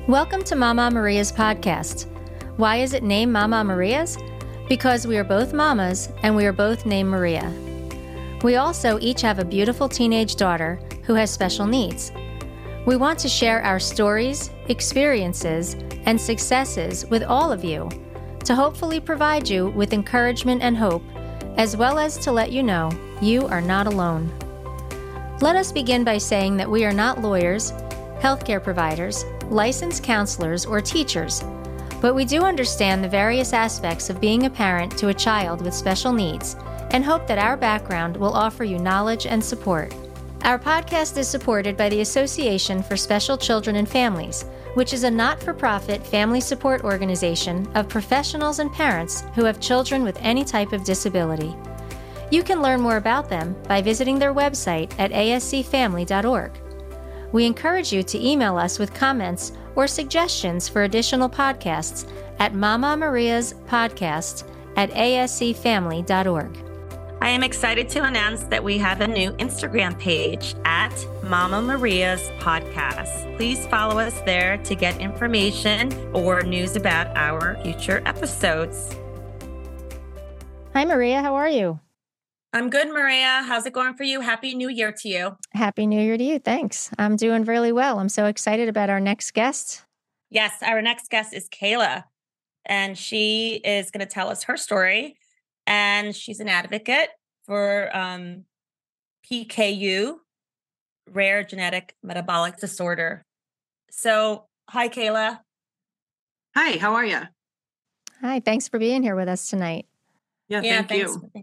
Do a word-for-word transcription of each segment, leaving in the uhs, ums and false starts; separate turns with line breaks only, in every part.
Welcome to Mama Maria's podcast. Why is it named Mama Maria's? Because we are both mamas and we are both named Maria. We also each have a beautiful teenage daughter who has special needs. We want to share our stories, experiences, and successes with all of you to hopefully provide you with encouragement and hope, as well as to let you know you are not alone. Let us begin by saying that we are not lawyers, healthcare providers, licensed counselors, or teachers, but we do understand the various aspects of being a parent to a child with special needs and hope that our background will offer you knowledge and support. Our podcast is supported by the Association for Special Children and Families, which is a not-for-profit family support organization of professionals and parents who have children with any type of disability. You can learn more about them by visiting their website at a s c family dot org. We encourage you to email us with comments or suggestions for additional podcasts at mamamariaspodcast at a s c family dot org.
I am excited to announce that we have a new Instagram page at Mama Maria's Podcast. Please follow us there to get information or news about our future episodes.
Hi, Maria. How are you?
I'm good, Maria. How's it going for you? Happy New Year to you.
Happy New Year to you. Thanks. I'm doing really well. I'm so excited about our next guest.
Yes, our next guest is Kayla, and she is going to tell us her story. And she's an advocate for um, P K U, rare genetic metabolic disorder. So, hi, Kayla.
Hi, how are you?
Hi, thanks for being here with us tonight.
Yeah,
yeah
thank
thanks.
you.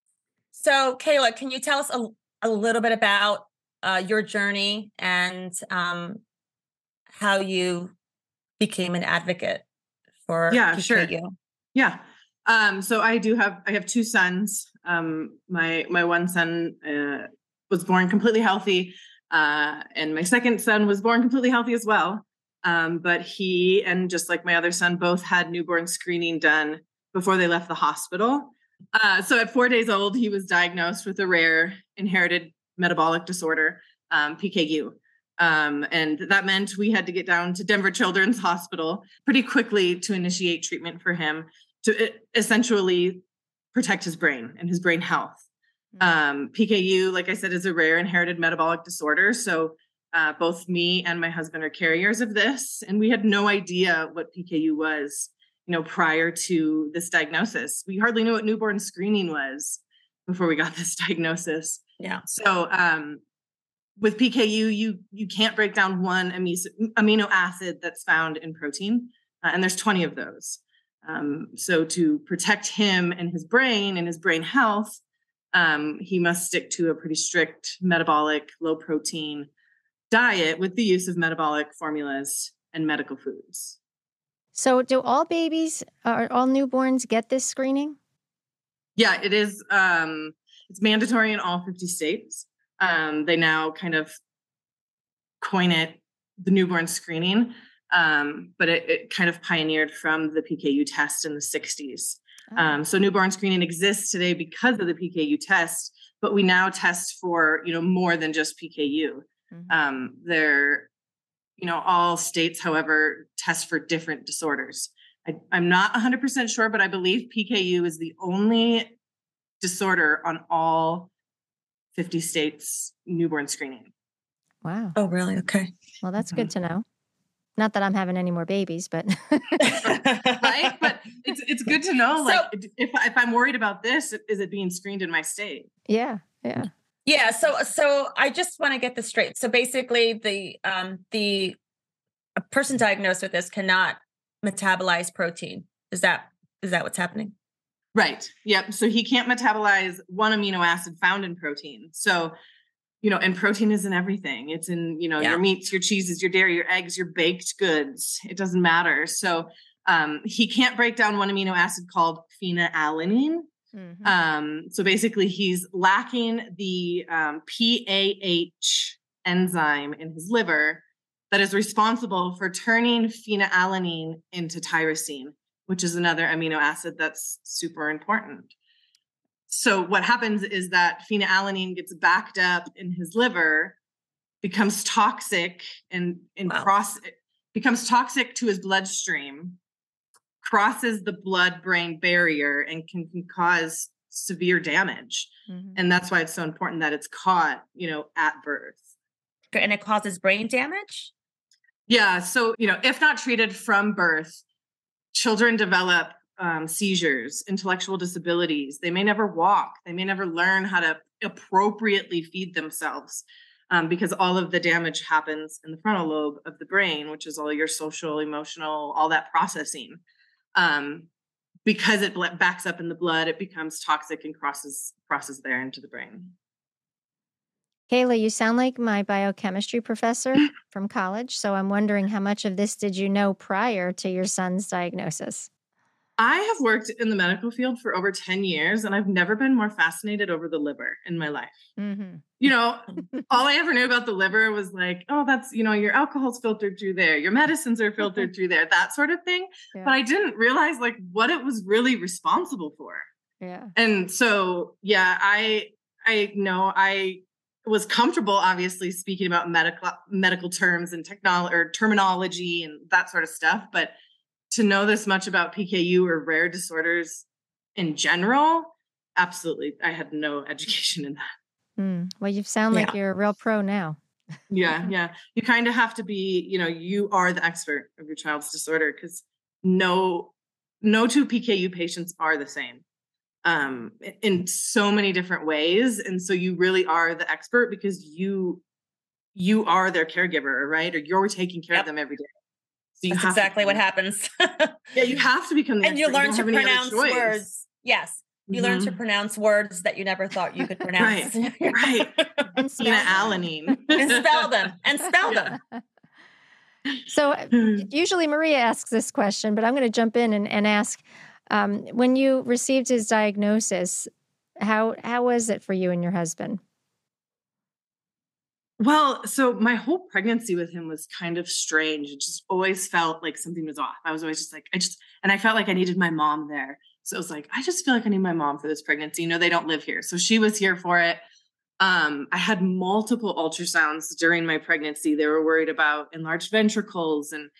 So, Kayla, can you tell us a, a little bit about uh, your journey and um, how you became an advocate for
yeah,
P K U?
Sure. Yeah. Um, so I do have, I have two sons. Um, my, my one son uh, was born completely healthy. Uh, and my second son was born completely healthy as well. Um, but he, and just like my other son, both had newborn screening done before they left the hospital. Uh, so at four days old, he was diagnosed with a rare inherited metabolic disorder, um, P K U. Um, and that meant we had to get down to Denver Children's Hospital pretty quickly to initiate treatment for him to essentially protect his brain and his brain health. Um, P K U, like I said, is a rare inherited metabolic disorder. So uh, both me and my husband are carriers of this, and we had no idea what P K U was, you know, prior to this diagnosis. We hardly knew what newborn screening was before we got this diagnosis.
Yeah.
So um, with P K U, you you can't break down one amino acid that's found in protein, uh, and there's twenty of those. Um, so to protect him and his brain and his brain health, um, he must stick to a pretty strict metabolic, low protein diet with the use of metabolic formulas and medical foods.
So do all babies or all newborns get this screening?
Yeah, it is. Um, it's mandatory in all fifty states. Um, they now kind of coin it the newborn screening, um, but it, it kind of pioneered from the P K U test in the sixties. Oh. Um, so newborn screening exists today because of the P K U test, but we now test for, you know, more than just P K U. Mm-hmm. Um, they're You know, all states, however, test for different disorders. I, I'm not one hundred percent sure, but I believe P K U is the only disorder on all fifty states newborn screening.
Wow.
Oh, really? Okay.
Well, that's mm-hmm. good to know. Not that I'm having any more babies, but
right. But it's it's good to know. Like, so, if if I'm worried about this, is it being screened in my state?
Yeah. Yeah.
Yeah. So so I just want to get this straight. So basically, the um the a person diagnosed with this cannot metabolize protein. Is that is that what's happening?
Right. Yep. So he can't metabolize one amino acid found in protein. So, you know, and protein is in everything. It's in, you know, yeah. your meats, your cheeses, your dairy, your eggs, your baked goods. It doesn't matter. So um, he can't break down one amino acid called phenylalanine. Mm-hmm. Um, so basically he's lacking the um, P A H enzyme in his liver that is responsible for turning phenylalanine into tyrosine, which is another amino acid that's super important. So what happens is that phenylalanine gets backed up in his liver, becomes toxic, and, and wow. cross becomes toxic to his bloodstream, crosses the blood-brain barrier, and can, can cause severe damage. Mm-hmm. And that's why it's so important that it's caught, you know, at birth.
And it causes brain damage?
Yeah. So, you know, if not treated from birth, children develop um, seizures, intellectual disabilities. They may never walk. They may never learn how to appropriately feed themselves um, because all of the damage happens in the frontal lobe of the brain, which is all your social, emotional, all that processing. Um, because it backs up in the blood, it becomes toxic and crosses crosses there into the brain.
Kayla, you sound like my biochemistry professor from college. So I'm wondering, how much of this did you know prior to your son's diagnosis?
I have worked in the medical field for over ten years, and I've never been more fascinated over the liver in my life. Mm-hmm. You know, all I ever knew about the liver was like, oh, that's, you know, your alcohol's filtered through there, your medicines are filtered through there, that sort of thing. Yeah. But I didn't realize like what it was really responsible for.
Yeah.
And so, yeah, I, I know I was comfortable, obviously, speaking about medical medical terms and technology or terminology and that sort of stuff. But to know this much about P K U or rare disorders in general, absolutely, I had no education in that.
Mm. Well, you sound like yeah. you're a real pro now.
yeah, yeah. You kind of have to be, you know, you are the expert of your child's disorder because no, no two P K U patients are the same. Um, in so many different ways. And so you really are the expert because you, you are their caregiver, right? Or you're taking care yep. of them every day. So you
That's
have
exactly
to,
what happens.
yeah, you have to become the
and
expert.
you learn
you
to pronounce words. Yes. You mm-hmm. learn to pronounce words that you never thought you could pronounce.
right. right.
And
phenylalanine.
and spell them. And spell yeah. them.
So usually Maria asks this question, but I'm going to jump in and, and ask, Um, when you received his diagnosis, how how was it for you and your husband?
Well, so my whole pregnancy with him was kind of strange. It just always felt like something was off. I was always just like, I just, and I felt like I needed my mom there. So it was like, I just feel like I need my mom for this pregnancy. You know, they don't live here. So she was here for it. Um, I had multiple ultrasounds during my pregnancy. They were worried about enlarged ventricles and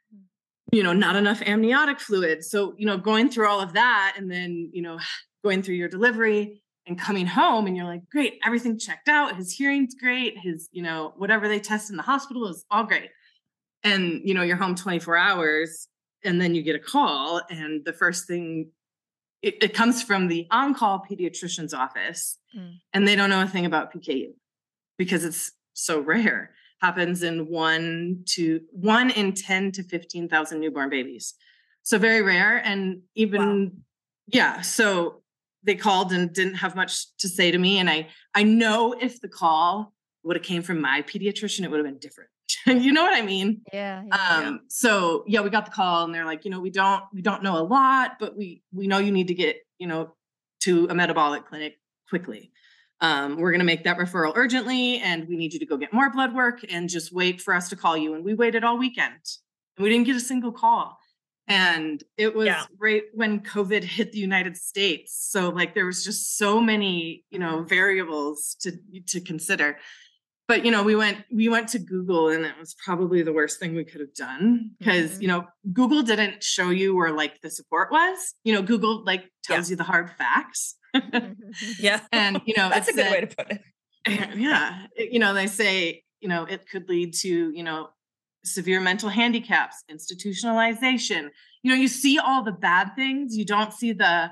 you know, not enough amniotic fluid. So, you know, going through all of that and then, you know, going through your delivery and coming home and you're like, great, everything checked out. His hearing's great. His, you know, whatever they test in the hospital is all great. And, you know, you're home twenty-four hours and then you get a call. And the first thing, it, it comes from the on-call pediatrician's office mm. and they don't know a thing about P K U because it's so rare. Happens in one to one in ten to fifteen thousand newborn babies. So very rare. And even, wow. yeah. So they called and didn't have much to say to me. And I, I know if the call would have came from my pediatrician, it would have been different. You know what I mean?
Yeah,
yeah, um, yeah. So yeah, we got the call and they're like, you know, we don't, we don't know a lot, but we, we know you need to get, you know, to a metabolic clinic quickly. Um, we're going to make that referral urgently and we need you to go get more blood work and just wait for us to call you. And we waited all weekend and we didn't get a single call. And it was yeah. right when COVID hit the United States. So like, there was just so many, you know, variables to, to consider, but, you know, we went, we went to Google and it was probably the worst thing we could have done because, mm-hmm. you know, Google didn't show you where like the support was, you know, Google like tells yeah. you the hard facts.
yeah.
And, you know,
that's a good
said,
way to put it.
Yeah. You know, they say, you know, it could lead to, you know, severe mental handicaps, institutionalization. You know, you see all the bad things. You don't see the,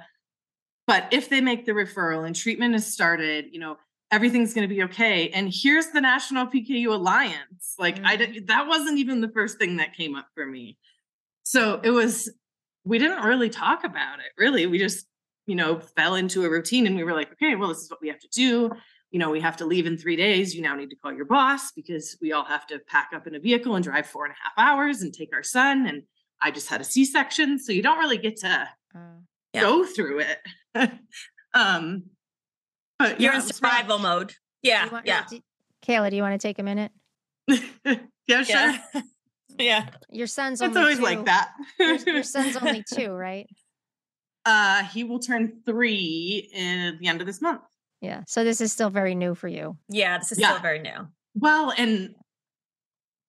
but if they make the referral and treatment is started, you know, everything's going to be okay. And here's the National P K U Alliance. Like mm-hmm. I did, that wasn't even the first thing that came up for me. So it was, we didn't really talk about it. Really. We just, you know, fell into a routine and we were like, okay, well, this is what we have to do. You know, we have to leave in three days. You now need to call your boss because we all have to pack up in a vehicle and drive four and a half hours and take our son. And I just had a C-section. So you don't really get to uh, yeah. go through it. um, but
You're
yeah,
in survival mode. Yeah.
Want,
yeah.
Do, Kayla, do you want to take a minute?
yeah, sure.
Yeah. yeah.
Your son's
it's
only
always
two.
like that.
your, your son's only two, right?
Uh, he will turn three at the end of this month.
Yeah. So this is still very new for you.
Yeah, this is
yeah.
still very new.
Well, and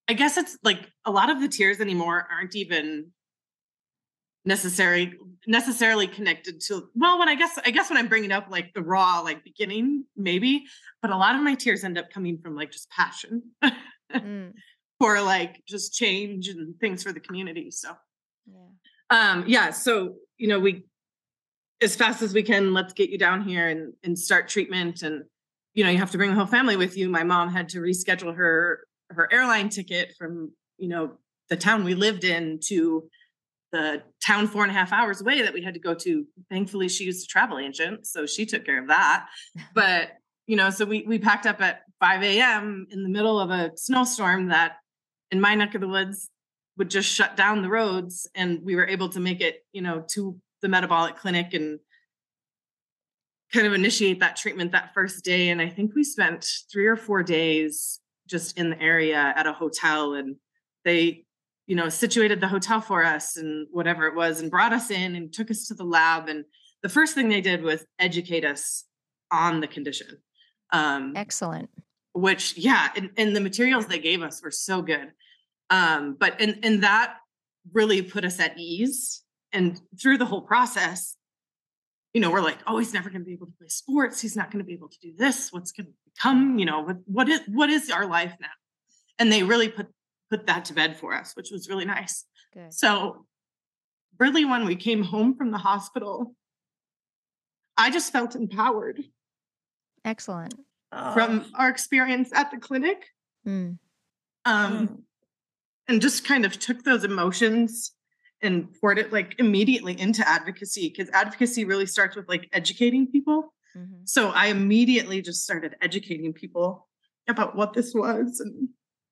I guess it's like a lot of the tears anymore aren't even necessarily necessarily connected to, well, when I guess, I guess when I'm bringing up like the raw, like beginning, maybe, but a lot of my tears end up coming from like just passion mm. for like just change and things for the community. So, yeah. Um, yeah. So, you know, we, as fast as we can, let's get you down here and, and start treatment. And, you know, you have to bring the whole family with you. My mom had to reschedule her, her airline ticket from, you know, the town we lived in to the town four and a half hours away that we had to go to. Thankfully, she used a travel agent, so she took care of that. But, you know, so we we packed up at five a.m. in the middle of a snowstorm that in my neck of the woods would just shut down the roads. And we were able to make it, you know, to the metabolic clinic and kind of initiate that treatment that first day. And I think we spent three or four days just in the area at a hotel, and they, you know, situated the hotel for us and whatever it was and brought us in and took us to the lab. And the first thing they did was educate us on the condition. Um,
Excellent.
Which, yeah, and, and the materials they gave us were so good. Um, but, and, and that really put us at ease. And through the whole process, you know, we're like, oh, he's never going to be able to play sports. He's not going to be able to do this. What's going to become, you know, what, what is, what is our life now? And they really put, put that to bed for us, which was really nice. Good. So really, when we came home from the hospital, I just felt empowered.
Excellent.
From our experience at the clinic. Mm. Um, mm. And just kind of took those emotions and poured it like immediately into advocacy, because advocacy really starts with like educating people. Mm-hmm. So I immediately just started educating people about what this was. And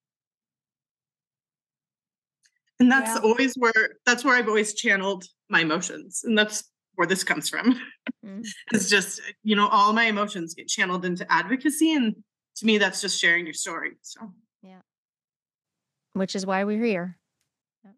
And that's yeah. always where, that's where I've always channeled my emotions. And that's where this comes from. Mm. It's just, you know, all my emotions get channeled into advocacy. And to me, that's just sharing your story. So,
yeah. Which is why we're here. Yeah.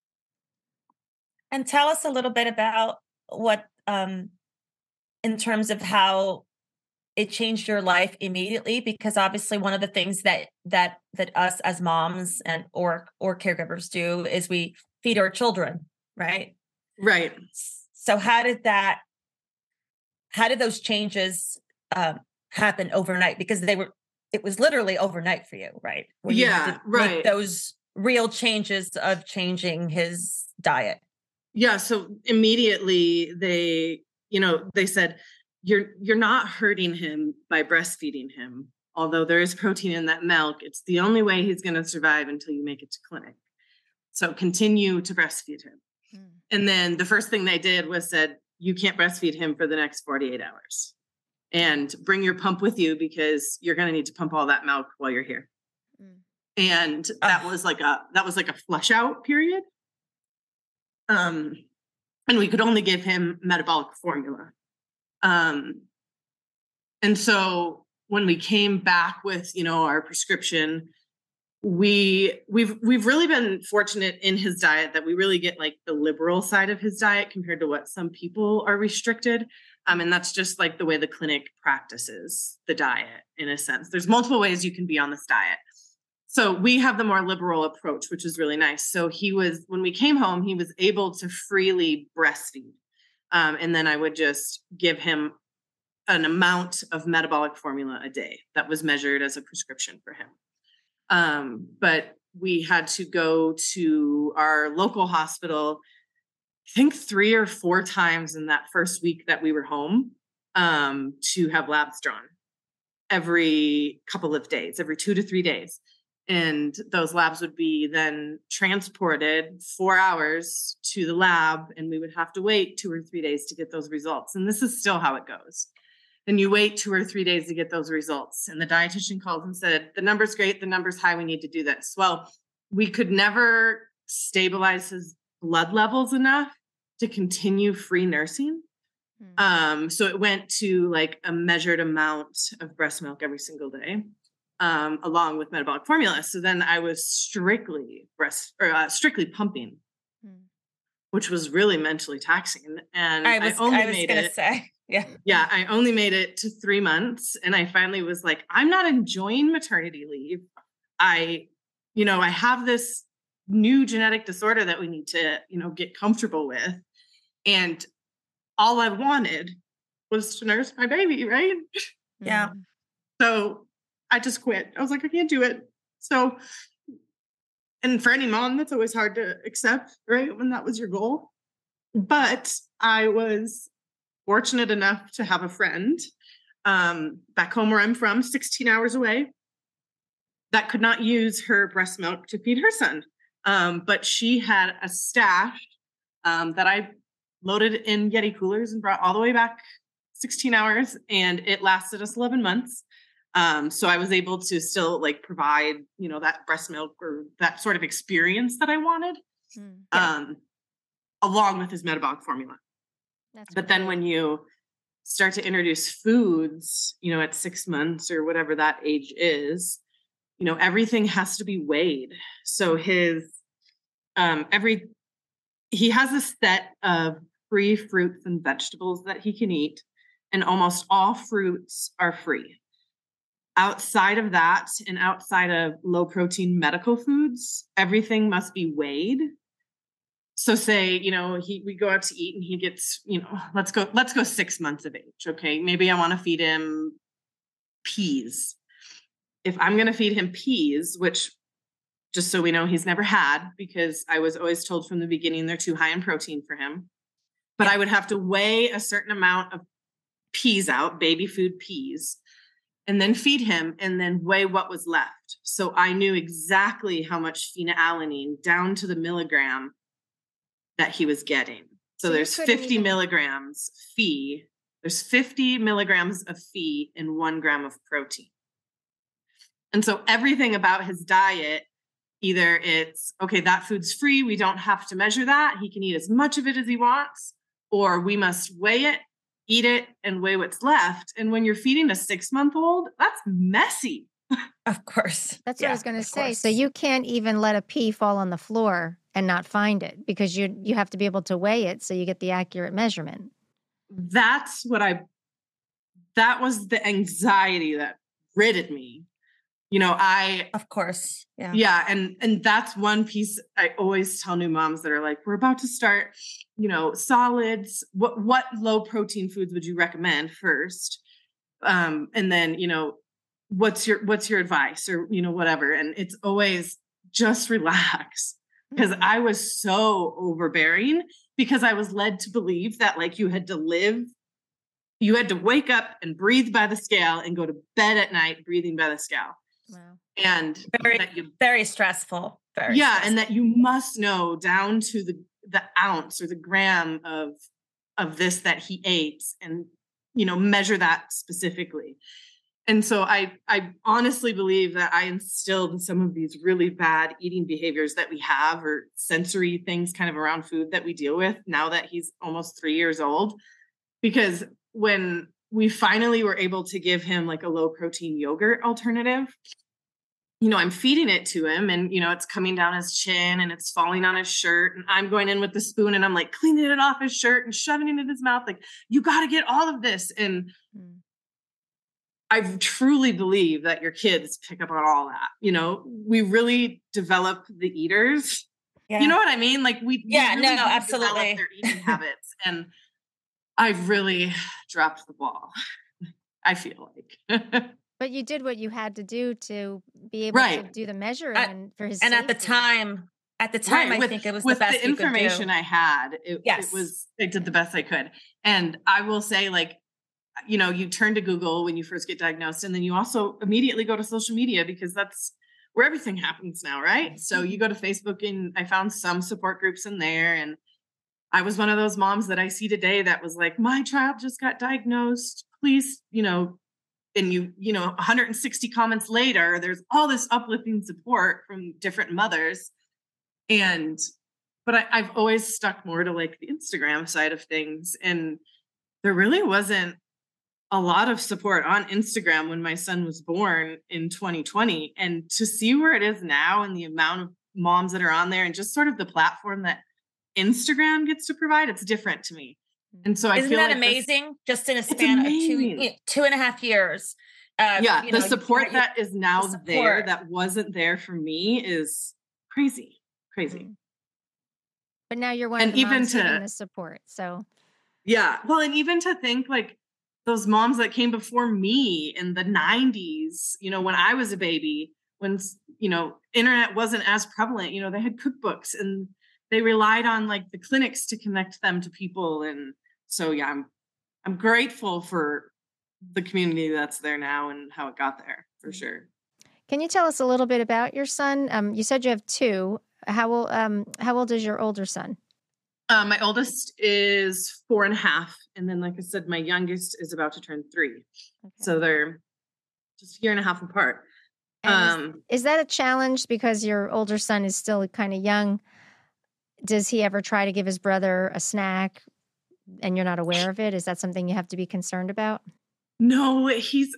And tell us a little bit about what, um, in terms of how it changed your life immediately, because obviously one of the things that that that us as moms and or or caregivers do is we feed our children, right?
Right.
So how did that? How did those changes um, happen overnight? Because they were, it was literally overnight for you, right? Where you
yeah,
had to
right.
Make those real changes of changing his diet.
Yeah. So immediately they, you know, they said, You're you're not hurting him by breastfeeding him. Although there is protein in that milk, it's the only way he's going to survive until you make it to clinic. So continue to breastfeed him. Mm. And then the first thing they did was said, you can't breastfeed him for the next forty-eight hours. And bring your pump with you because you're going to need to pump all that milk while you're here. Mm. And that uh. was like a that was like a flush out period. Um, and we could only give him metabolic formula. Um, and so when we came back with, you know, our prescription, we, we've, we've really been fortunate in his diet that we really get like the liberal side of his diet compared to what some people are restricted. Um, and that's just like the way the clinic practices the diet in a sense. There's multiple ways you can be on this diet. So we have the more liberal approach, which is really nice. So he was, when we came home, he was able to freely breastfeed. Um, and then I would just give him an amount of metabolic formula a day that was measured as a prescription for him. Um, but we had to go to our local hospital, I think three or four times in that first week that we were home, um, to have labs drawn every couple of days, every two to three days. And those labs would be then transported four hours to the lab, and we would have to wait two or three days to get those results. And this is still how it goes. Then you wait two or three days to get those results. And the dietitian called and said, the number's great, the number's high, we need to do this. Well, we could never stabilize his blood levels enough to continue free nursing. Mm-hmm. Um, so it went to like a measured amount of breast milk every single day. Um, along with metabolic formula. So then I was strictly breast or uh, strictly pumping, hmm. which was really mentally taxing. And
I was,
I only
I was
made
gonna
it,
say, yeah,
yeah, I only made it to three months. And I finally was like, I'm not enjoying maternity leave. I you know, I have this new genetic disorder that we need to, you know, get comfortable with. And all I wanted was to nurse my baby, right?
Yeah.
So I just quit. I was like, I can't do it. So, and for any mom, that's always hard to accept, right? When that was your goal. But I was fortunate enough to have a friend um, back home where I'm from, sixteen hours away, that could not use her breast milk to feed her son. Um, but she had a stash um, that I loaded in Yeti coolers and brought all the way back sixteen hours, and it lasted us eleven months. Um, so I was able to still like provide, you know, that breast milk or that sort of experience that I wanted, mm, yeah. um, along with his metabolic formula. That's but great. Then when you start to introduce foods, you know, at six months or whatever that age is, you know, everything has to be weighed. So his, um, every, he has a set of free fruits and vegetables that he can eat, and almost all fruits are free. Outside of that, and outside of low protein medical foods, everything must be weighed. So say, you know, he, we go out to eat and he gets, you know, let's go, let's go six months of age. Okay. Maybe I want to feed him peas. If I'm going to feed him peas, which just so we know, he's never had, because I was always told from the beginning, they're too high in protein for him, but I would have to weigh a certain amount of peas out, baby food peas, and then feed him, and then weigh what was left. So I knew exactly how much phenylalanine down to the milligram that he was getting. So, so there's fifty even... milligrams Phe. There's fifty milligrams of Phe in one gram of protein. And so everything about his diet, either it's, okay, that food's free, we don't have to measure that, he can eat as much of it as he wants, or we must weigh it, eat it, and weigh what's left. And when you're feeding a six-month-old, that's messy.
Of course.
That's yeah, what I was going to say. Course. So you can't even let a pea fall on the floor and not find it, because you you have to be able to weigh it so you get the accurate measurement.
That's what I, that was the anxiety that ridded me. You know, I,
of course. Yeah.
Yeah. And, and that's one piece I always tell new moms that are like, we're about to start, you know, solids. What, what low protein foods would you recommend first? Um, and then, you know, what's your, what's your advice, or, you know, whatever. And it's always just relax, because mm-hmm. I was so overbearing, because I was led to believe that like you had to live, you had to wake up and breathe by the scale and go to bed at night breathing by the scale. Wow. And
very,
that you,
very stressful. Very
yeah.
stressful.
And that you must know down to the, the ounce or the gram of, of this that he ate, and, you know, measure that specifically. And so I, I honestly believe that I instilled some of these really bad eating behaviors that we have, or sensory things kind of around food that we deal with now that he's almost three years old. Because when we finally were able to give him like a low protein yogurt alternative, you know, I'm feeding it to him, and, you know, it's coming down his chin and it's falling on his shirt, and I'm going in with the spoon and I'm like cleaning it off his shirt and shoving it in his mouth. Like, you got to get all of this. And mm. I truly believe that your kids pick up on all that. You know, we really develop the eaters. Yeah. You know what I mean? Like we,
yeah,
we really
no, absolutely.
Their eating habits. And I've really dropped the ball, I feel like.
But you did what you had to do to be able
right.
to do the measuring I, for his
and
safety.
At the time, at the time, right. I
with,
think it was
with
the best
the information I had. It,
yes.
it was, I did the best I could. And I will say, like, you know, you turn to Google when you first get diagnosed, and then you also immediately go to social media, because that's where everything happens now, right? So you go to Facebook, and I found some support groups in there, and I was one of those moms that I see today that was like, my child just got diagnosed, please, you know, and you, you know, one hundred sixty comments later, there's all this uplifting support from different mothers. And, but I, I've always stuck more to like the Instagram side of things. And there really wasn't a lot of support on Instagram when my son was born in twenty twenty. And to see where it is now, and the amount of moms that are on there, and just sort of the platform that Instagram gets to provide, it's different to me. And so I
Isn't
feel
that
like
amazing? This, just in a span of two, two and a half years, uh,
yeah,
you
the
know,
support
you,
that is now
the support.
there that wasn't there for me is crazy, crazy.
Mm-hmm. But now you're one
and
of the
even
moms
to,
giving the support. So
yeah, well, and even to think like those moms that came before me in the nineties, you know, when I was a baby, when, you know, internet wasn't as prevalent, you know, they had cookbooks and they relied on like the clinics to connect them to people. And so, yeah, I'm, I'm grateful for the community that's there now and how it got there, for sure.
Can you tell us a little bit about your son? Um, you said you have two. How old, um, how old is your older son?
Uh, my oldest is four and a half. And then, like I said, my youngest is about to turn three. Okay. So they're just a year and a half apart.
Um, is, is that a challenge because your older son is still kind of young? Does he ever try to give his brother a snack and you're not aware of it? Is that something you have to be concerned about?
No, he's,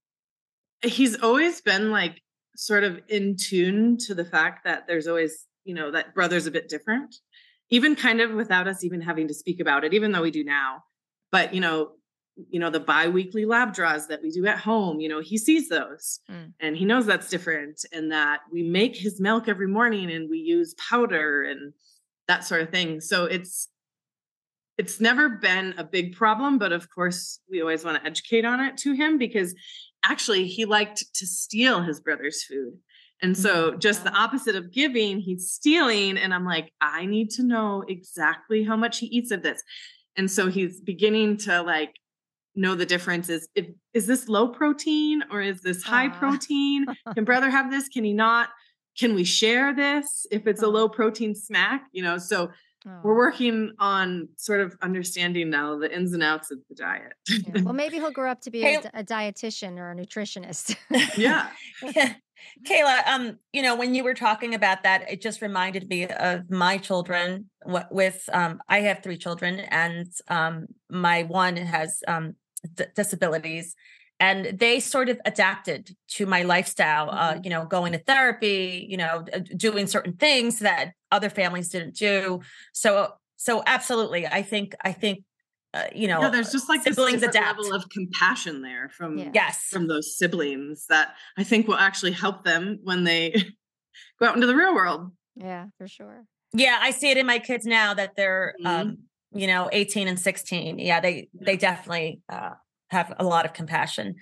he's always been like sort of in tune to the fact that there's always, you know, that brother's a bit different. Even kind of without us even having to speak about it, even though we do now. But, you know, you know, the biweekly lab draws that we do at home, you know, he sees those mm. and he knows that's different and that we make his milk every morning and we use powder and that sort of thing. So it's, it's never been a big problem, but of course we always want to educate on it to him because actually he liked to steal his brother's food. And so just the opposite of giving, he's stealing. And I'm like, I need to know exactly how much he eats of this. And so he's beginning to like know the difference is, if, is this low protein or is this high Aww. protein? Can brother have this? Can he not? Can we share this if it's Aww. a low protein snack? You know, so Aww. we're working on sort of understanding now the ins and outs of the diet.
Yeah. Well, maybe he'll grow up to be hey. a, a dietitian or a nutritionist.
Yeah.
yeah. Kayla, um, you know, when you were talking about that, it just reminded me of my children with, um, I have three children and, um, my one has, um, d- disabilities and they sort of adapted to my lifestyle, mm-hmm. uh, you know, going to therapy, you know, doing certain things that other families didn't do. So, so absolutely. I think, I think, Uh, you know,
yeah, there's just like this
siblings adapt.
level of compassion there from
yeah. yes.
from those siblings that I think will actually help them when they go out into the real world.
Yeah, for sure.
Yeah, I see it in my kids now that they're, mm-hmm. um, you know, eighteen and sixteen. Yeah, they yeah. they definitely uh, have a lot of compassion.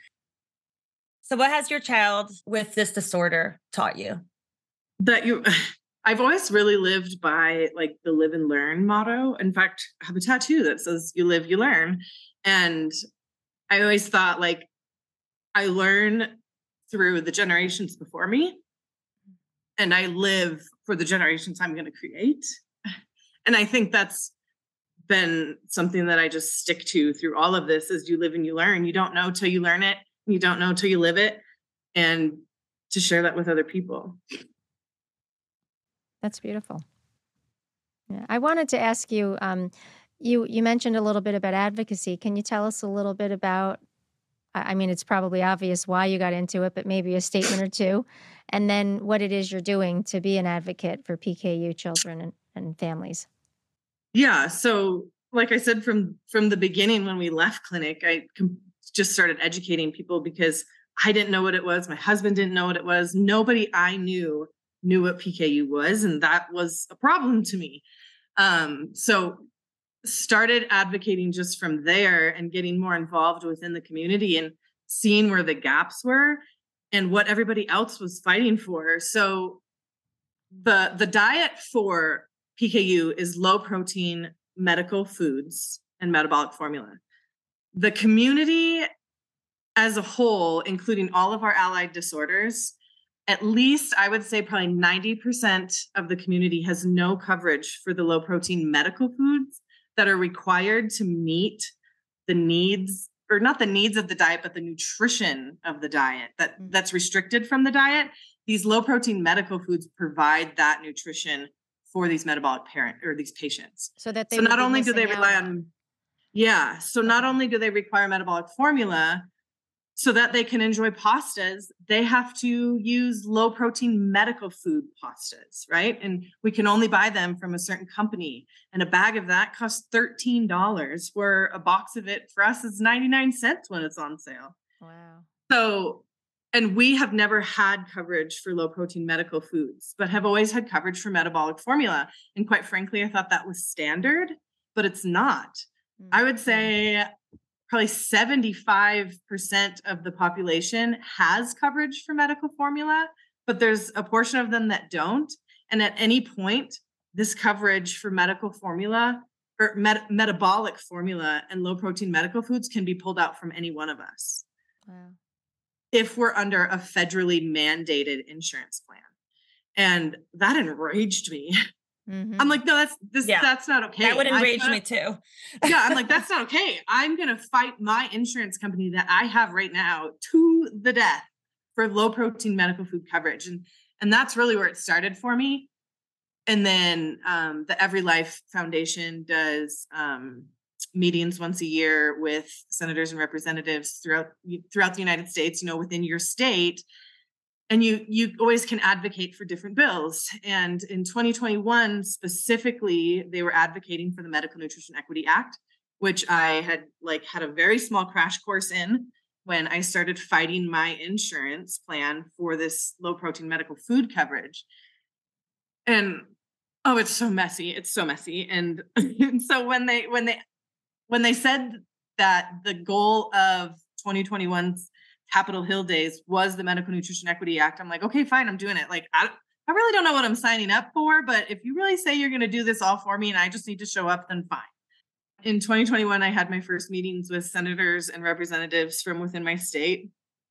So, what has your child with this disorder taught you?
That you. I've always really lived by like the live and learn motto. In fact, I have a tattoo that says you live, you learn. And I always thought like I learn through the generations before me and I live for the generations I'm going to create. And I think that's been something that I just stick to through all of this is you live and you learn. You don't know till you learn it. You don't know till you live it. And to share that with other people.
That's beautiful. Yeah. I wanted to ask you, um, you, you mentioned a little bit about advocacy. Can you tell us a little bit about, I mean, it's probably obvious why you got into it, but maybe a statement or two, and then what it is you're doing to be an advocate for P K U children and, and families.
Yeah. So like I said, from, from the beginning, when we left clinic, I com- just started educating people because I didn't know what it was. My husband didn't know what it was. Nobody I knew knew what P K U was. And that was a problem to me. Um, so started advocating just from there and getting more involved within the community and seeing where the gaps were and what everybody else was fighting for. So the, the diet for P K U is low protein medical foods and metabolic formula. The community as a whole, including all of our allied disorders, at least I would say probably ninety percent of the community has no coverage for the low protein medical foods that are required to meet the needs, or not the needs of the diet, but the nutrition of the diet that, that's restricted from the diet. These low protein medical foods provide that nutrition for these metabolic parent or these patients.
So that they
so not only do they rely on, on yeah, so okay. not only do they require metabolic formula, so that they can enjoy pastas, they have to use low protein medical food pastas, right? And we can only buy them from a certain company. And a bag of that costs thirteen dollars, where a box of it for us is ninety-nine cents when it's on sale.
Wow.
So, and we have never had coverage for low protein medical foods, but have always had coverage for metabolic formula. And quite frankly, I thought that was standard, but it's not. Mm-hmm. I would say probably seventy-five percent of the population has coverage for medical formula, but there's a portion of them that don't. And at any point, this coverage for medical formula or met- metabolic formula and low protein medical foods can be pulled out from any one of us. Wow. If we're under a federally mandated insurance plan. And that enraged me. Mm-hmm. I'm like, no, that's this, yeah. that's not okay.
That would enrage me too.
Yeah, I'm like, that's not okay. I'm going to fight my insurance company that I have right now to the death for low protein medical food coverage. And, and that's really where it started for me. And then um, the Every Life Foundation does um, meetings once a year with senators and representatives throughout throughout the United States, you know, within your state. And you you always can advocate for different bills. And in twenty twenty-one, specifically, they were advocating for the Medical Nutrition Equity Act, which I had like had a very small crash course in when I started fighting my insurance plan for this low protein medical food coverage. And oh, it's so messy. It's so messy. And, and so when they when they when they said that the goal of twenty twenty-one's Capitol Hill days was the Medical Nutrition Equity Act, I'm like, okay, fine, I'm doing it. Like, I, I really don't know what I'm signing up for, but if you really say you're going to do this all for me and I just need to show up, then fine. In twenty twenty-one, I had my first meetings with senators and representatives from within my state.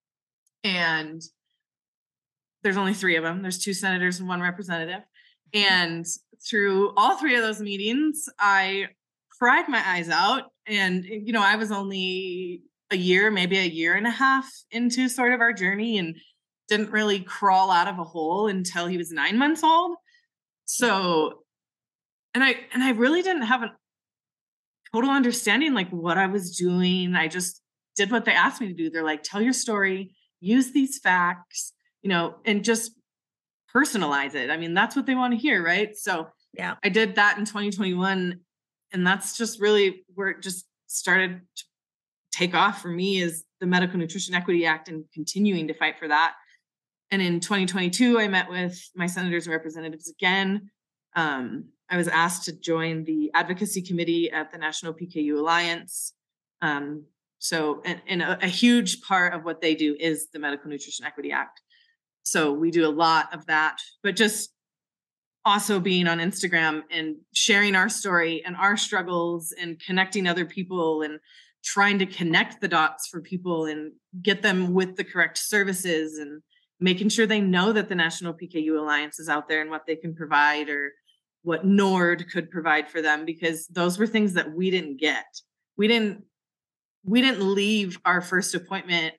And there's only three of them. There's two senators and one representative. And through all three of those meetings, I cried my eyes out. And, you know, I was only a year, maybe a year and a half into sort of our journey and didn't really crawl out of a hole until he was nine months old. So, and I, and I really didn't have a total understanding like what I was doing. I just did what they asked me to do. They're like, tell your story, use these facts, you know, and just personalize it. I mean, that's what they want to hear, right? So yeah, I did that in twenty twenty-one. And that's just really where it just started to take off for me, is the Medical Nutrition Equity Act and continuing to fight for that. And in twenty twenty-two, I met with my senators and representatives again. Um, I was asked to join the advocacy committee at the National P K U Alliance. Um, so, and, and a, a huge part of what they do is the Medical Nutrition Equity Act. So we do a lot of that, but just also being on Instagram and sharing our story and our struggles and connecting other people and trying to connect the dots for people and get them with the correct services and making sure they know that the National P K U Alliance is out there and what they can provide or what NORD could provide for them, because those were things that we didn't get. We didn't, we didn't leave our first appointment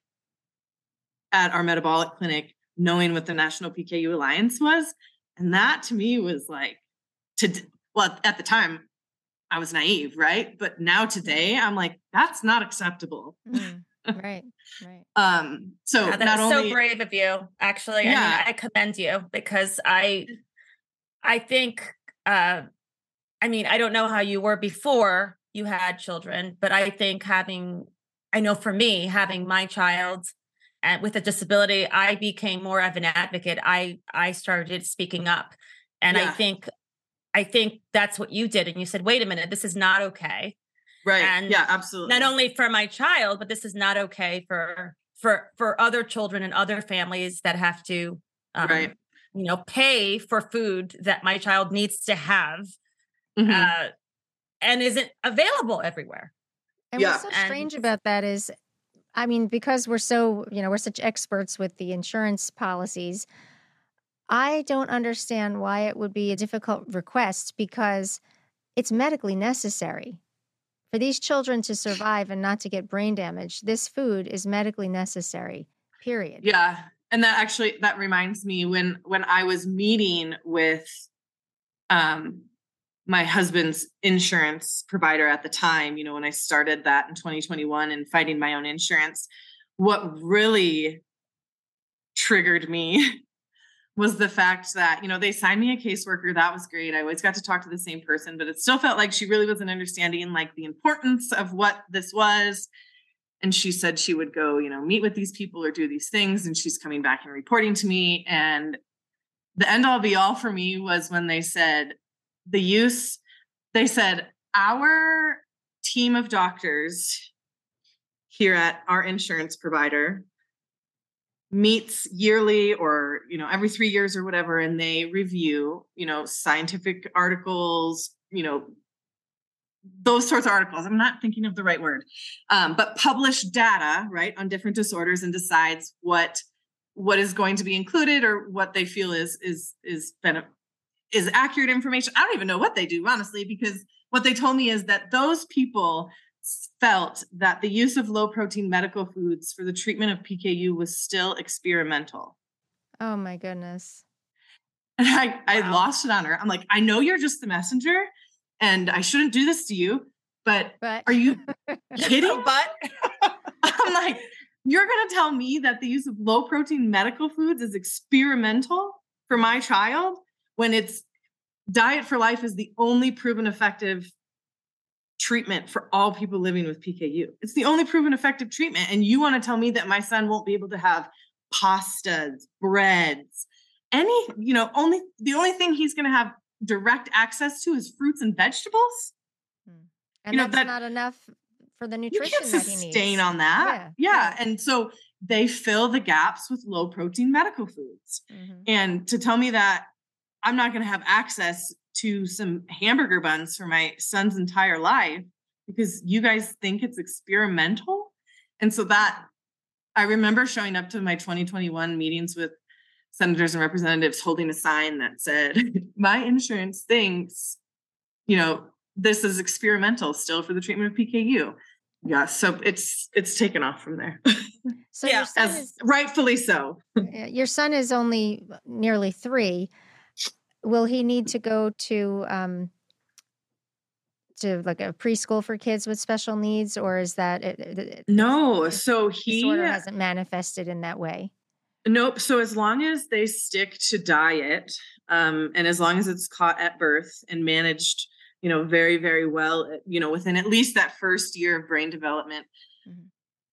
at our metabolic clinic knowing what the National P K U Alliance was. And that to me was like, to well, at the time I was naive, right? But now today I'm like, that's not acceptable.
Mm, right, right.
Um, so
yeah, that's not only, so brave of you, actually. Yeah. I mean, I commend you, because I, I think, uh, I mean, I don't know how you were before you had children, but I think having, I know for me, having my child and with a disability, I became more of an advocate. I, I started speaking up, and yeah. I think, I think that's what you did. And you said, wait a minute, this is not okay.
Right.
And
yeah, absolutely.
Not only for my child, but this is not okay for, for, for other children and other families that have to, um, right. you know, pay for food that my child needs to have, mm-hmm. uh, and isn't available everywhere.
And yeah. what's so strange and, about that is, I mean, because we're so, you know, we're such experts with the insurance policies, I don't understand why it would be a difficult request, because it's medically necessary. For these children to survive and not to get brain damage, this food is medically necessary, period.
Yeah. And that actually, that reminds me when, when I was meeting with um, my husband's insurance provider at the time, you know, when I started that in twenty twenty-one and fighting my own insurance, what really triggered me was the fact that, you know, they signed me a caseworker. That was great. I always got to talk to the same person, but it still felt like she really wasn't understanding like the importance of what this was. And she said she would go, you know, meet with these people or do these things. And she's coming back and reporting to me. And the end all be all for me was when they said the use, they said, our team of doctors here at our insurance provider meets yearly or, you know, every three years or whatever. And they review, you know, scientific articles, you know, those sorts of articles. I'm not thinking of the right word, um, but publish data, right, on different disorders and decides what what is going to be included or what they feel is is is bene- is accurate information. I don't even know what they do, honestly, because what they told me is that those people felt that the use of low protein medical foods for the treatment of P K U was still experimental.
Oh my goodness.
And I, I
Wow.
lost it on her. I'm like, I know you're just the messenger and I shouldn't do this to you, but,
But
are you kidding?
But
I'm like, you're going to tell me that the use of low protein medical foods is experimental for my child when it's Diet for Life is the only proven effective treatment for all people living with P K U. It's the only proven effective treatment. And you want to tell me that my son won't be able to have pastas, breads, any, you know, only the only thing he's going to have direct access to is fruits and vegetables.
and
you know,
that's
that-
not enough for the
You
nutrition
can't
that he needs.
sustain on that.
Yeah,
Yeah.
right.
And so they fill the gaps with low protein medical foods.
Mhm.
And to tell me that I'm not going to have access to some hamburger buns for my son's entire life because you guys think it's experimental. And so that I remember showing up to my twenty twenty-one meetings with senators and representatives holding a sign that said, my insurance thinks, you know, this is experimental still for the treatment of P K U. Yeah. So it's, it's taken off from there.
So
Yeah,
your son
As
is
rightfully so.
uh, your son is only nearly three. Will he need to go to um to like a preschool for kids with special needs, or is that it, it, it-
No.
his
So he,
disorder hasn't manifested in that way?
nope. So as long as they stick to diet, um, and as long as it's caught at birth and managed, you know, very, very well, you know, within at least that first year of brain development,
Mhm.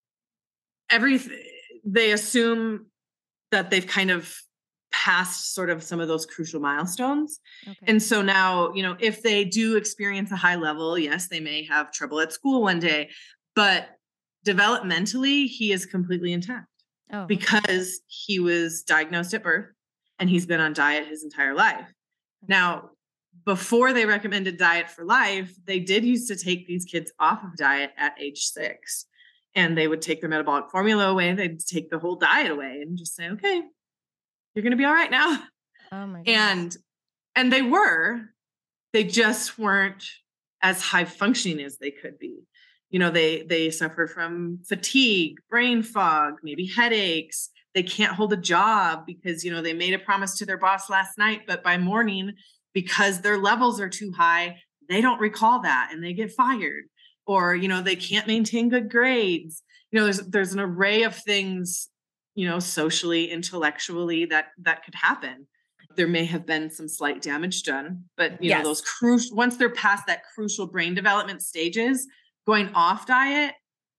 every they assume that they've kind of passed sort of some of those crucial milestones.
Okay.
And so now, you know, if they do experience a high level, yes, they may have trouble at school one day, but developmentally, he is completely intact
oh,
because he was diagnosed at birth and he's been on diet his entire life. Now, before they recommended Diet for Life, they did used to take these kids off of diet at age six. And they would take their metabolic formula away. They'd take the whole diet away and just say, okay, you're going to be all right now.
oh my goodness.
And, and they were, they just weren't as high functioning as they could be. You know, they, they suffer from fatigue, brain fog, maybe headaches. They can't hold a job because, you know, they made a promise to their boss last night, but by morning, because their levels are too high, they don't recall that and they get fired. Or, you know, they can't maintain good grades. You know, there's there's an array of things, you know, socially, intellectually that that could happen. There may have been some slight damage done, but you
Yes.
know, those crucial once they're past that crucial brain development stages, going off diet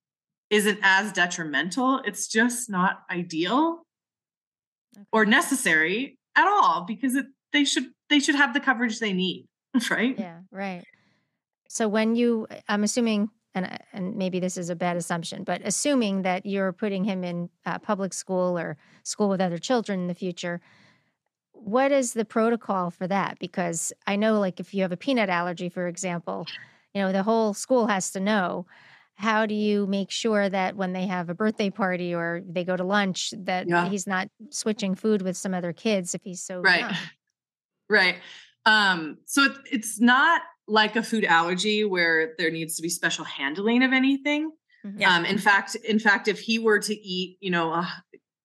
isn't as detrimental. It's just not ideal
Okay.
or necessary at all because it they should they should have the coverage they need, right?
Yeah, right. So when you, I'm assuming, and and maybe this is a bad assumption, but assuming that you're putting him in uh, public school or school with other children in the future, what is the protocol for that? Because I know, like, if you have a peanut allergy, for example, you know, the whole school has to know. How do you make sure that when they have a birthday party or they go to lunch, that
Yeah.
he's not switching food with some other kids if he's so
Right.
young?
Right. Um, so it, it's not like a food allergy where there needs to be special handling of anything.
Mhm.
Yeah.
Um, in fact, in fact, if he were to eat, you know, a,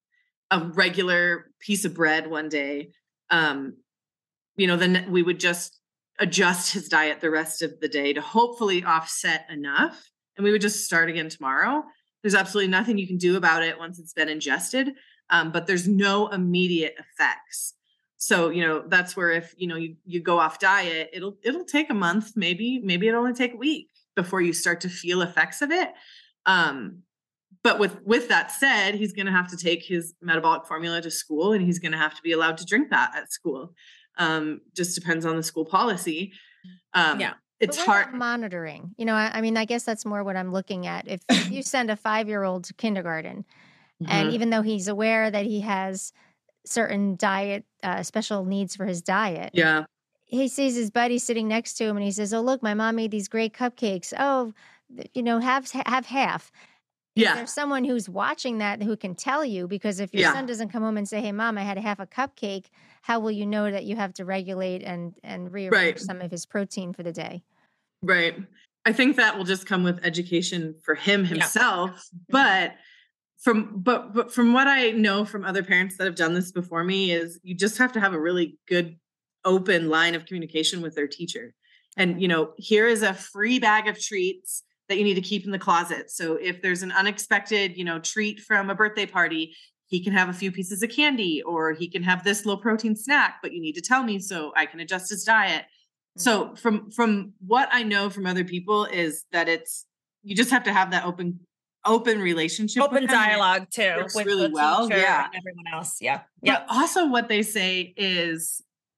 a regular piece of bread one day, um, you know, then we would just adjust his diet the rest of the day to hopefully offset enough. And we would just start again tomorrow. There's absolutely nothing you can do about it once it's been ingested. Um, but there's no immediate effects. So, you know, that's where if, you know, you, you go off diet, it'll, it'll take a month, maybe, maybe it'll only take a week before you start to feel effects of it. Um, but with, with that said, he's going to have to take his metabolic formula to school, and he's going to have to be allowed to drink that at school. Um, just depends on the school policy. Um,
Yeah.
It's
But what
hard.
about monitoring? You know, I, I mean, I guess that's more what I'm looking at. If you send a five-year-old to kindergarten, and
Mhm.
even though he's aware that he has certain diet, uh, special needs for his diet,
Yeah.
he sees his buddy sitting next to him and he says, "Oh, look, my mom made these great cupcakes. Oh, th- you know, have have half." Is
Yeah.
there someone who's watching that who can tell you? Because if your
Yeah.
son doesn't come home and say, "Hey, mom, I had a half a cupcake," how will you know that you have to regulate and and rearrange
Right.
some of his protein for the day?
Right. I think that will just come with education for him himself. But from but but from what I know from other parents that have done this before me is you just have to have a really good open line of communication with their teacher. And you know, here is a free bag of treats that you need to keep in the closet. So if there's an unexpected, you know, treat from a birthday party, he can have a few pieces of candy, or he can have this low protein snack, but you need to tell me so I can adjust his diet. So from from what I know from other people is that it's you just have to have that open open relationship,
Open
with them, and it
dialogue too
works
with
really
the
well.
teacher
Yeah.
and everyone else. Yeah.
But
Yeah.
also what they say is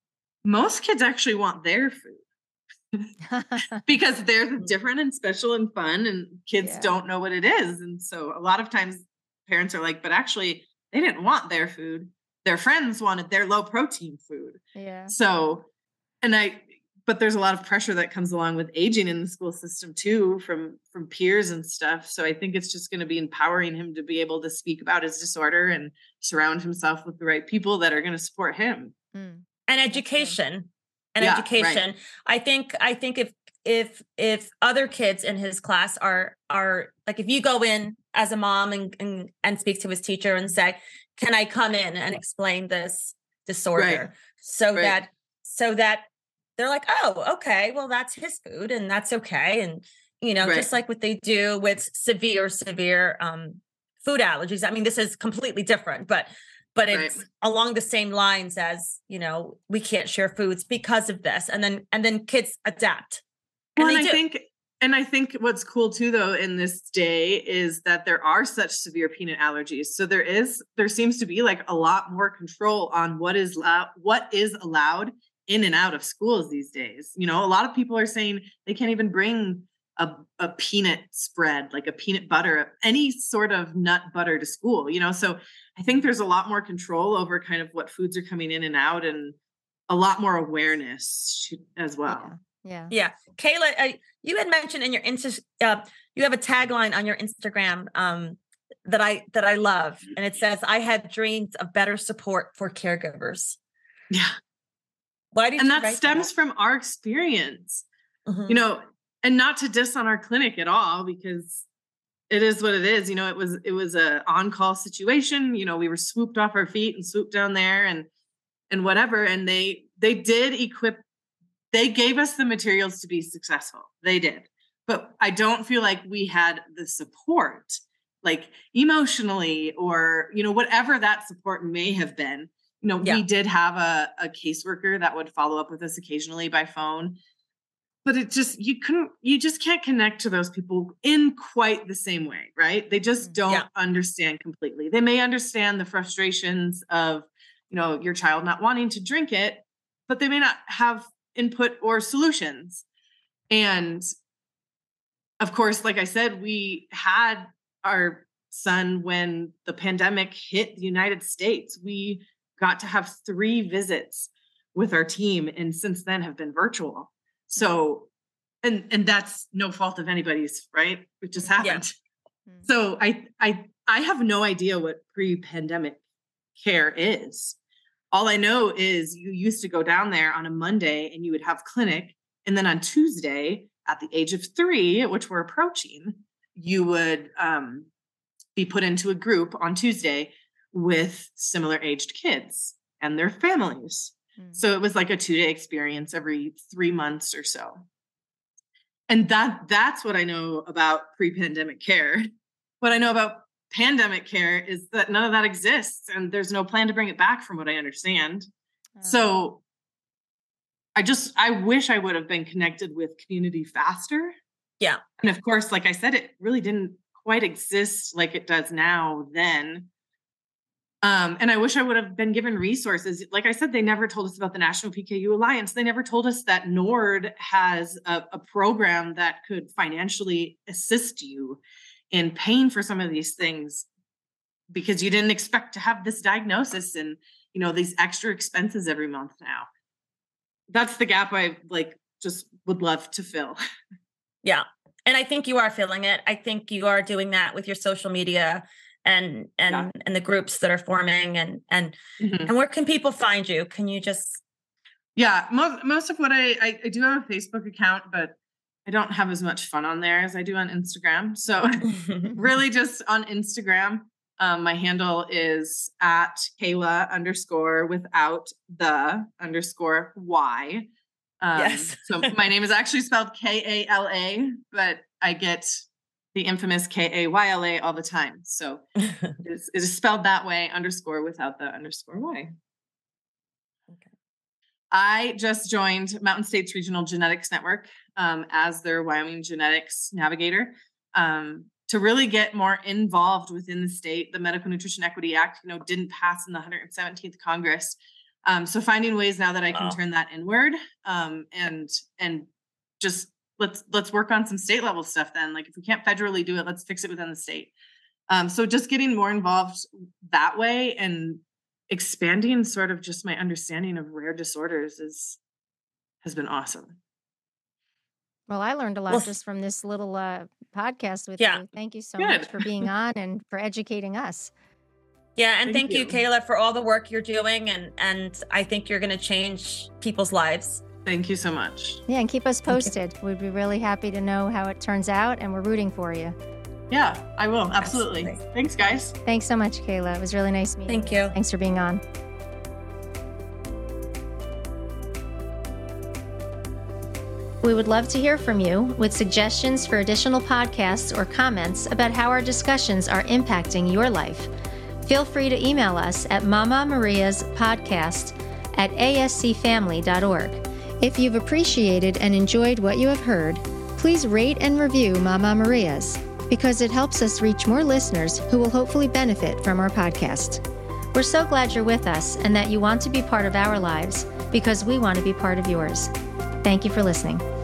most kids actually want their food because they're different and special and fun, and kids
Yeah.
don't know what it is. And so a lot of times parents are like, but actually they didn't want their food. Their friends wanted their low protein food.
Yeah.
So, and I, but there's a lot of pressure that comes along with aging in the school system too, from, from peers and stuff. So I think it's just going to be empowering him to be able to speak about his disorder and surround himself with the right people that are going to support him.
Mm.
And
That's good.
education. And
Yeah,
education. I think I think if if if other kids in his class are are like, if you go in as a mom and and, and speak to his teacher and say, "Can I come in and explain this disorder?"
Right.
So
Right.
that so that they're like, "Oh, okay, well, that's his food and that's okay." And you know,
Right.
just like what they do with severe severe um food allergies. I mean, this is completely different, but but
Right.
it's along the same lines as, you know, we can't share foods because of this. And then and then kids adapt.
Well,
And
and
they
I
do.
think, and I think what's cool too, though, in this day is that there are such severe peanut allergies. So there is, there seems to be like a lot more control on what is loud, what is allowed in and out of schools these days. You know, a lot of people are saying they can't even bring a, a peanut spread, like a peanut butter, any sort of nut butter to school, you know? So I think there's a lot more control over kind of what foods are coming in and out, and a lot more awareness as well.
Yeah.
Yeah. Kayla, uh, you had mentioned in your Insta, uh, you have a tagline on your Instagram um, that I that I love. And it says, "I had dreams of better support for caregivers."
Yeah.
Why did
And
you
that
write
stems from our experience,
Mhm.
you know, and not to diss on our clinic at all, because it is what it is. You know, it was, it was a on-call situation. You know, we were swooped off our feet and swooped down there and, and whatever. And they, they did equip, they gave us the materials to be successful. They did. But I don't feel like we had the support, like emotionally, or, you know, whatever that support may have been. You know,
Yeah.
we did have a, a caseworker that would follow up with us occasionally by phone, but it just, you couldn't, you just can't connect to those people in quite the same way, right? They just don't
Yeah.
understand completely. They may understand the frustrations of, you know, your child not wanting to drink it, but they may not have input or solutions. And of course, like I said, we had our son when the pandemic hit the United States. We got to have three visits with our team, and since then have been virtual. So, and and that's no fault of anybody's, right? It just happened.
Yeah.
So I I I have no idea what pre-pandemic care is. All I know is you used to go down there on a Monday and you would have clinic, and then on Tuesday, at the age of three, which we're approaching, you would um, be put into a group on Tuesday with similar aged kids and their families.
Mm.
So it was like a two-day experience every three months or so. And that that's what I know about pre-pandemic care. What I know about pandemic care is that none of that exists, and there's no plan to bring it back from what I understand.
Oh.
So I just, I wish I would have been connected with community faster.
Yeah.
And of course, like I said, it really didn't quite exist like it does now then. Um, and I wish I would have been given resources. Like I said, they never told us about the National P K U Alliance. They never told us that NORD has a, a program that could financially assist you in paying for some of these things, because you didn't expect to have this diagnosis and, you know, these extra expenses every month now. That's the gap I like just would love to fill.
Yeah. And I think you are filling it. I think you are doing that with your social media and and yeah. and the groups that are forming, and and mm-hmm. and where can people find you? Can you just
Yeah, most most of what I, I I do have a Facebook account, but I don't have as much fun on there as I do on Instagram. So really just on Instagram. Um, my handle is at Kayla underscore without the underscore Y. Um,
yes.
So my name is actually spelled K A L A, but I get the infamous K A Y L A all the time. So it is, it is spelled that way, underscore without the underscore Y. Okay. I just joined Mountain States Regional Genetics Network um, as their Wyoming Genetics Navigator. Um, to really get more involved within the state. The Medical Nutrition Equity Act, you know, didn't pass in the one hundred seventeenth Congress. Um, so finding ways now that I can wow. turn that inward um, and and just let's let's work on some state level stuff then. Like if we can't federally do it, let's fix it within the state. Um, so just getting more involved that way and expanding sort of just my understanding of rare disorders is has been awesome.
Well, I learned a lot well, just from this little uh, podcast with
yeah.
you. Thank you so
Good.
much for being on and for educating us.
Yeah, and
thank,
thank you. you, Kayla, for all the work you're doing. And, and I think you're going to change people's lives.
Thank you so much.
Yeah, and keep us posted. We'd be really happy to know how it turns out, and we're rooting for you.
Yeah, I will. Absolutely. Absolutely. Thanks, guys.
Thanks so much, Kayla. It was really nice meeting
Thank
you.
you.
Thanks for being on. We would love to hear from you with suggestions for additional podcasts or comments about how our discussions are impacting your life. Feel free to email us at mamamariaspodcast at a s c family dot org. If you've appreciated and enjoyed what you have heard, please rate and review Mama Maria's, because it helps us reach more listeners who will hopefully benefit from our podcast. We're so glad you're with us and that you want to be part of our lives, because we want to be part of yours. Thank you for listening.